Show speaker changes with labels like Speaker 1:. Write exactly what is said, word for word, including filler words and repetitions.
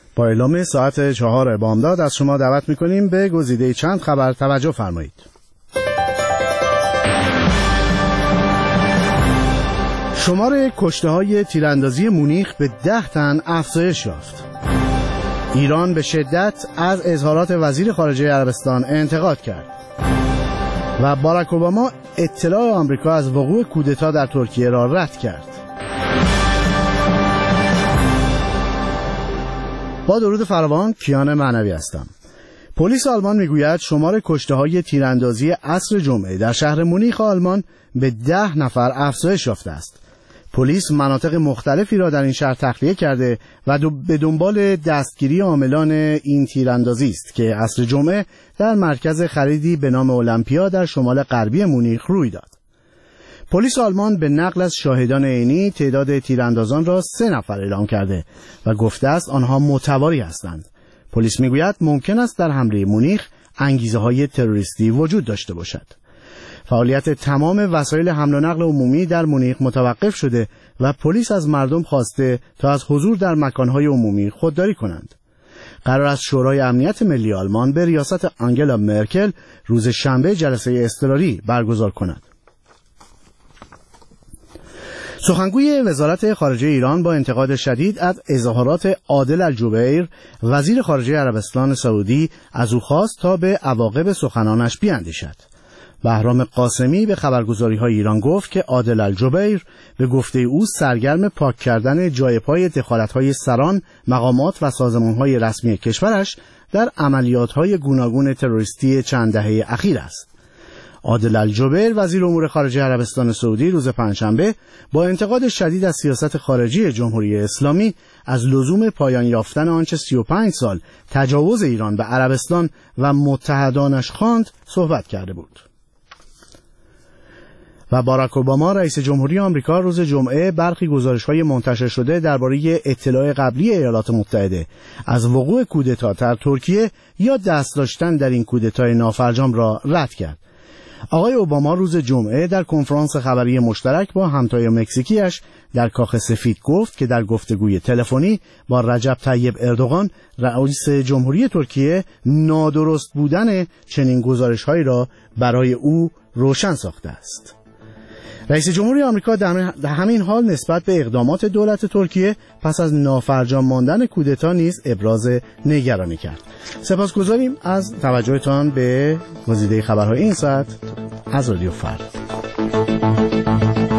Speaker 1: با اعلام ساعت چهار بامداد از شما دعوت میکنیم به گزیده چند خبر توجه فرمایید. شمار کشته‌های تیراندازی مونیخ به ده تن افزایش یافت. ایران به شدت از اظهارات وزیر خارجه عربستان انتقاد کرد. و باراک اوباما اطلاع آمریکا از وقوع کودتا در ترکیه را رد کرد. با درود فراوان، کیان معنوی هستم. پلیس آلمان میگوید شمار کشته‌های تیراندازی عصر جمعه در شهر مونیخ آلمان به ده نفر افزایش یافته است. پلیس مناطق مختلفی را در این شهر تخلیه کرده و دو به دنبال دستگیری عاملان این تیراندازی است که عصر جمعه در مرکز خریدی به نام المپیا در شمال غربی مونیخ روی داد. پلیس آلمان به نقل از شاهدان عینی تعداد تیراندازان را سه نفر اعلام کرده و گفته است آنها متواری هستند. پلیس میگوید ممکن است در حمله مونیخ انگیزه‌های تروریستی وجود داشته باشد. فعالیت تمام وسایل حمل و نقل عمومی در مونیخ متوقف شده و پلیس از مردم خواسته تا از حضور در مکانهای عمومی خودداری کنند. قرار است شورای امنیت ملی آلمان به ریاست آنگلا مرکل روز شنبه جلسه اضطراری برگزار کند. سخنگوی وزارت خارجه ایران با انتقاد شدید از اظهارات عادل الجبیر وزیر خارجه عربستان سعودی از او خواست تا به عواقب سخنانش بیاندیشد. بهرام قاسمی به خبرگزاری‌های ایران گفت که عادل الجبیر به گفته او سرگرم پاک کردن جای پای دخالت‌های سران، مقامات و سازمان‌های رسمی کشورش در عملیات‌های گوناگون تروریستی چند دهه اخیر است. عادل الجبیر وزیر امور خارجه عربستان سعودی روز پنجشنبه با انتقاد شدید از سیاست خارجی جمهوری اسلامی از لزوم پایان یافتن آنچه سی و پنج سال تجاوز ایران به عربستان و متحدانش خواند صحبت کرده بود. و باراک اوباما رئیس جمهوری آمریکا روز جمعه برخی گزارش‌های منتشر شده درباره اطلاع قبلی ایالات متحده از وقوع کودتا در ترکیه یا دست داشتن در این کودتای نافرجام را رد کرد. آقای اوباما روز جمعه در کنفرانس خبری مشترک با همتای مکزیکیش در کاخ سفید گفت که در گفتگوی تلفنی با رجب طیب اردوغان رئیس جمهوری ترکیه نادرست بودن چنین گزارش‌هایی را برای او روشن ساخته است. رئیس جمهوری آمریکا در همین حال نسبت به اقدامات دولت ترکیه پس از نافرجام ماندن کودتا نیز ابراز نگرانی کرد. سپاسگزاریم از توجهتان به گزیده خبرهای این ساعت از رادیو فردا.